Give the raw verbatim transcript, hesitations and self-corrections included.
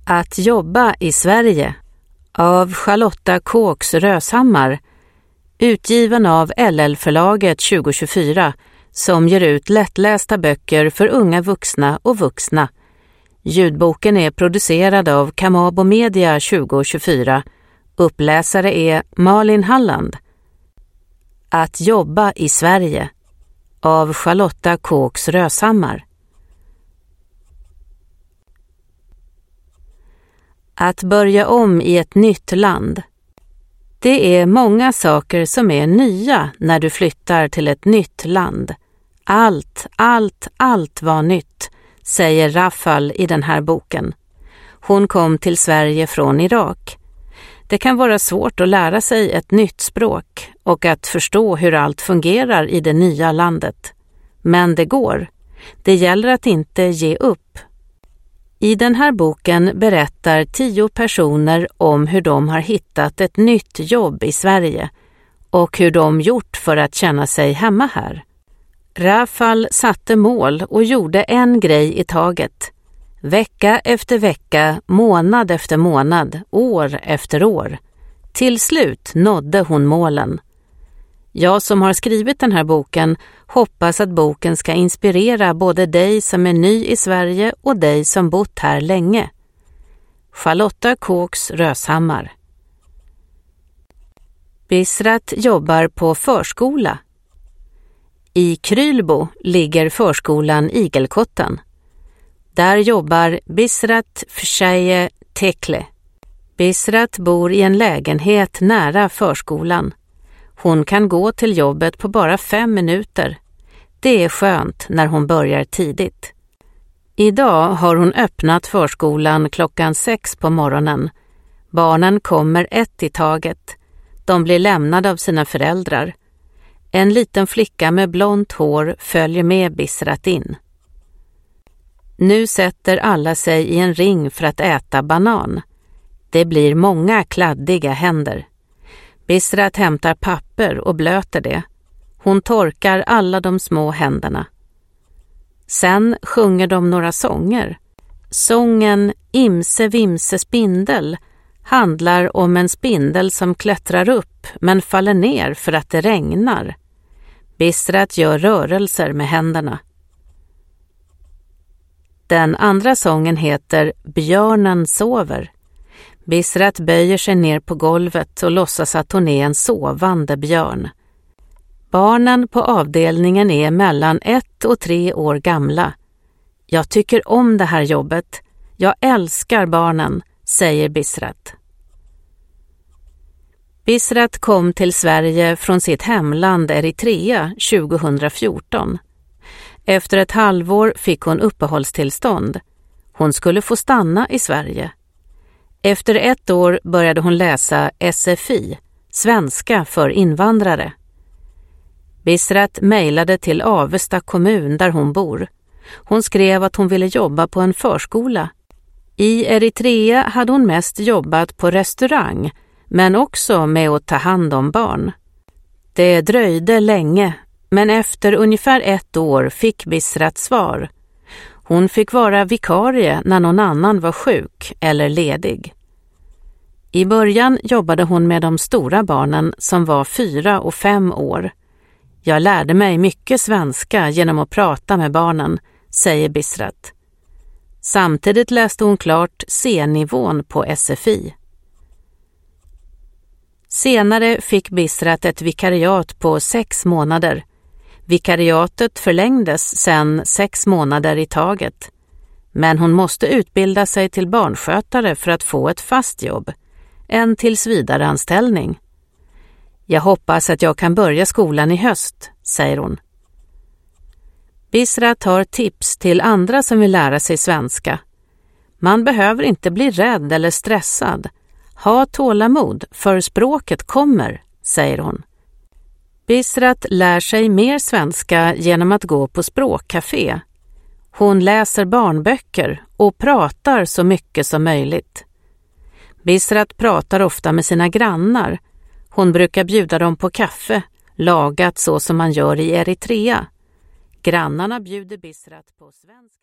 Att jobba i Sverige av Charlotta Kåks Röshammar, utgiven av L L-förlaget tjugo tjugofyra, som ger ut lättlästa böcker för unga vuxna och vuxna. Ljudboken är producerad av Kamabo Media tjugo tjugofyra. Uppläsare är Malin Halland. Att jobba i Sverige av Charlotta Kåks Röshammar. Att börja om i ett nytt land. Det är många saker som är nya när du flyttar till ett nytt land. Allt, allt, allt var nytt, säger Rafal i den här boken. Hon kom till Sverige från Irak. Det kan vara svårt att lära sig ett nytt språk och att förstå hur allt fungerar i det nya landet. Men det går. Det gäller att inte ge upp. I den här boken berättar tio personer om hur de har hittat ett nytt jobb i Sverige och hur de gjort för att känna sig hemma här. Rafal satte mål och gjorde en grej i taget. Vecka efter vecka, månad efter månad, år efter år. Till slut nådde hon målen. Jag som har skrivit den här boken hoppas att boken ska inspirera både dig som är ny i Sverige och dig som bott här länge. Charlotta Kåks Röshammar. Bisrat jobbar på förskola. I Krylbo ligger förskolan Igelkotten. Där jobbar Bisrat Fshaye Tekle. Bisrat bor i en lägenhet nära förskolan. Hon kan gå till jobbet på bara fem minuter. Det är skönt när hon börjar tidigt. Idag har hon öppnat förskolan klockan sex på morgonen. Barnen kommer ett i taget. De blir lämnade av sina föräldrar. En liten flicka med blont hår följer med Bisrat in. Nu sätter alla sig i en ring för att äta banan. Det blir många kladdiga händer. Bisrat hämtar papper och blöter det. Hon torkar alla de små händerna. Sen sjunger de några sånger. Sången Imse Vimse Spindel handlar om en spindel som klättrar upp men faller ner för att det regnar. Bisrat gör rörelser med händerna. Den andra sången heter Björnen sover. Bisrat böjer sig ner på golvet och låtsas att hon är en sovande björn. Barnen på avdelningen är mellan ett och tre år gamla. Jag tycker om det här jobbet. Jag älskar barnen, säger Bisrat. Bisrat kom till Sverige från sitt hemland Eritrea tjugohundrafjorton. Efter ett halvår fick hon uppehållstillstånd. Hon skulle få stanna i Sverige. Efter ett år började hon läsa S F I, svenska för invandrare. Bisrat mejlade till Avesta kommun där hon bor. Hon skrev att hon ville jobba på en förskola. I Eritrea hade hon mest jobbat på restaurang, men också med att ta hand om barn. Det dröjde länge, men efter ungefär ett år fick Bisrat svar. Hon fick vara vikarie när någon annan var sjuk eller ledig. I början jobbade hon med de stora barnen som var fyra och fem år. Jag lärde mig mycket svenska genom att prata med barnen, säger Bisrat. Samtidigt läste hon klart C-nivån på S F I. Senare fick Bisrat ett vikariat på sex månader. Vikariatet förlängdes sedan sex månader i taget. Men hon måste utbilda sig till barnskötare för att få ett fast jobb. En tillsvidareanställning. Jag hoppas att jag kan börja skolan i höst, säger hon. Bisrat har tips till andra som vill lära sig svenska. Man behöver inte bli rädd eller stressad. Ha tålamod, för språket kommer, säger hon. Bisrat lär sig mer svenska genom att gå på språkcafé. Hon läser barnböcker och pratar så mycket som möjligt. Bisrat pratar ofta med sina grannar. Hon brukar bjuda dem på kaffe, lagat så som man gör i Eritrea. Grannarna bjuder Bisrat på svenska.